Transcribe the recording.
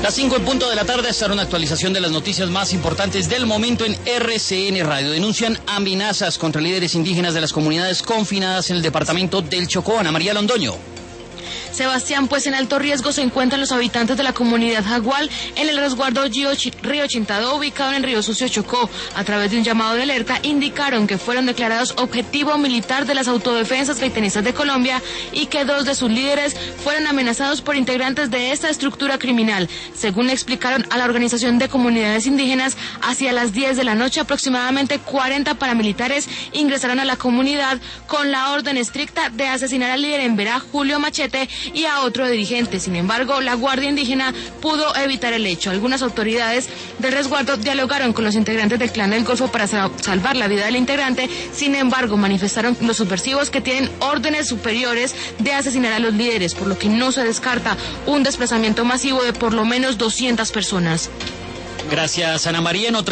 Las 5 en punto de la tarde, esta era una actualización de las noticias más importantes del momento en RCN Radio. Denuncian amenazas contra líderes indígenas de las comunidades confinadas en el departamento del Chocó. Ana María Londoño. Sebastián, pues en alto riesgo se encuentran los habitantes de la comunidad Jagual en el resguardo Río Chintado, ubicado en el Río Sucio Chocó. A través de un llamado de alerta, indicaron que fueron declarados objetivo militar de las autodefensas gaitanistas de Colombia y que 2 de sus líderes fueron amenazados por integrantes de esta estructura criminal. Según le explicaron a la Organización de Comunidades Indígenas, hacia las 10 de la noche aproximadamente 40 paramilitares ingresaron a la comunidad con la orden estricta de asesinar al líder en Verá, Julio Machete, y a otro dirigente. Sin embargo, la Guardia Indígena pudo evitar el hecho. Algunas autoridades del resguardo dialogaron con los integrantes del Clan del Golfo para salvar la vida del integrante. Sin embargo, manifestaron los subversivos que tienen órdenes superiores de asesinar a los líderes, por lo que no se descarta un desplazamiento masivo de por lo menos 200 personas. Gracias, Ana María.